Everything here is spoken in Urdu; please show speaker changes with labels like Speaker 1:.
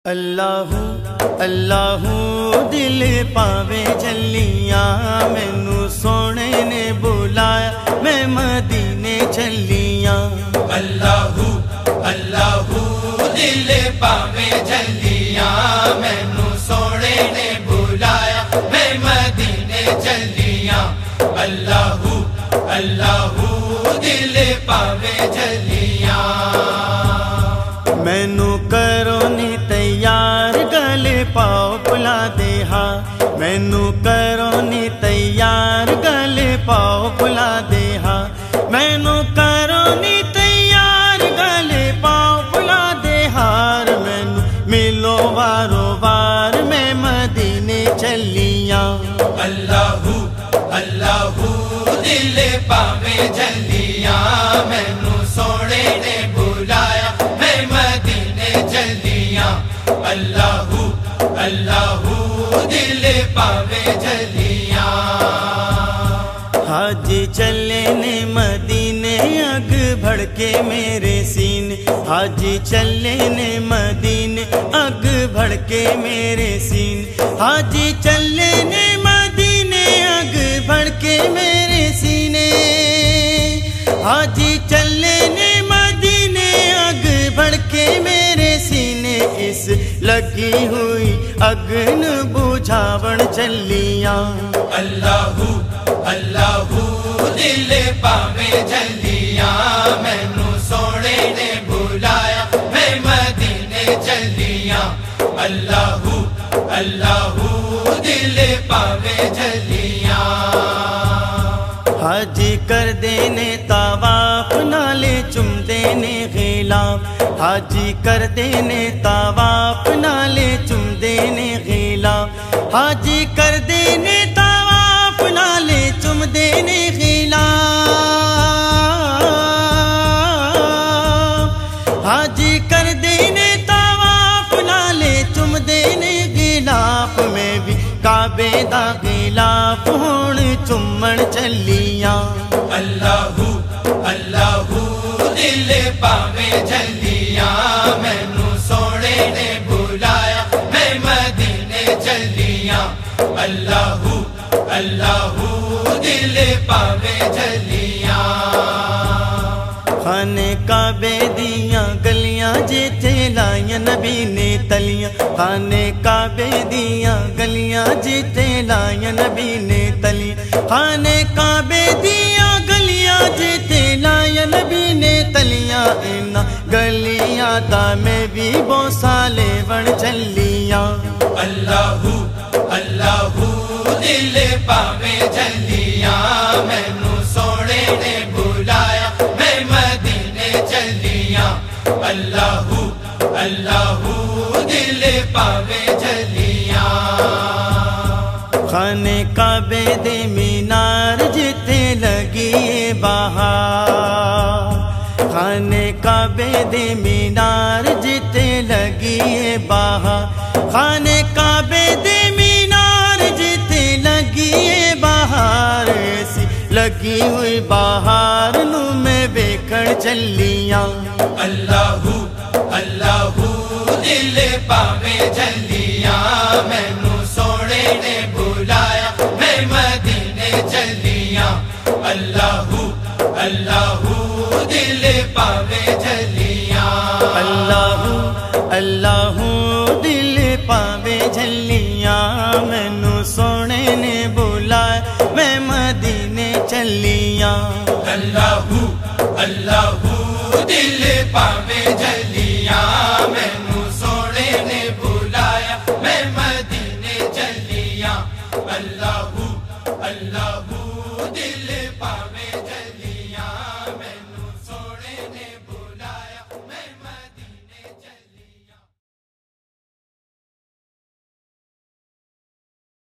Speaker 1: اللہ اللہ دل پاوے جلیاں، مینوں سونے نے بلایا میں مدینے چلیاں۔
Speaker 2: اللہ اللہ دل پاوے جلیاں، مینوں سونے نے بلایا میں مدینے چلیاں۔ اللہ اللہ دل پاوے جلیاں،
Speaker 1: مینوں کرو نی تیار گلے پاؤ پلا دے ہا، مینوں کرو نی تیار گلے پاؤ پلا دے ہا، مینوں کرو نی تیار گلے پاؤ پلا دے ہار، مینوں ملو وارو وار میں مدینے چلیاں۔
Speaker 2: اللہ اللہ دل پاوے جلیاں، مینوں سونے نے بلایا میں مدینے چلیاں۔ اللہ اللہ دل پاوے جلیاں،
Speaker 1: حاجی چلے نے مدینے اگ بڑھ کے میرے سینے، حاجی چلے نے مدینے اگ بڑھ کے میرے سینے، حاجی چلے نے مدینے اگ بڑھ کے میرے سینے، حاجی چلے نے مدینے اگ بڑھ کے میرے سینے، اس لگی ہوئی اگن بجھاون چلیاں۔
Speaker 2: اللہ اللہ دل پاوے جلیاں، مینوں سونے نے بلایا میں مدینے چلیاں۔ اللہ اللہ دل پاوے جلیاں،
Speaker 1: حاجی کر دینے طواف نالے چم دینے غلاف، حاجی کر دینے طواف نالے چم دینے غلاف، حاجی کر دینے طواف نالے چم دینے غلاف، حاجی کر دینے طواف نالے چم دینے غلاف، میں بھی کعبے دا غلاف ہون چمن چلیاں۔
Speaker 2: اللہ اللہ دل پاوے جلیاں، مینوں سونے نے بلایا میں مدینے چلیاں۔ اللہ اللہ دل پاوے جلیاں،
Speaker 1: خانے کعبے دیاں گلیاں جیتے لائیاں نبی نے تلیاں، خانے کعبے دیاں گلیاں جیتے لائیاں نبی نے تلیاں، خانے کعبے دیاں گلیاں جیتے لائیاں نبی نے تلیاں، انہاں گلیاں دا میں بھی بوسا لے بن چلیاں۔
Speaker 2: اللہ اللہ دل پاوے جلیاں، مینوں سونے نے بلایا میں مدینے چلیاں۔ اللہ اللہ دل پاوے جلیاں،
Speaker 1: خانے کعبے دے مینار جتے لگی بہار، خانے کعبے دے مینار جتے لگی بہار، خانے کعبے دے مینار جتے لگی بہار، ایسی لگی ہوئی بہار نو میں ویکھن چلیاں۔
Speaker 2: اللہ اللہ دل پاوے جلیاں، مینوں سونے نے بلایا میں مدینے چلیاں۔ اللہ اللہ دل پاوے جلیاں،
Speaker 1: اللہ اللہ دل پاوے جلیاں، مینوں سونے نے بلایا میں مدینے چلیاں۔
Speaker 2: اللہ اللہ دل پاوے جلیاں، مینوں سونے نے بلایا میں مدینے چلیاں۔ اللہ اللہ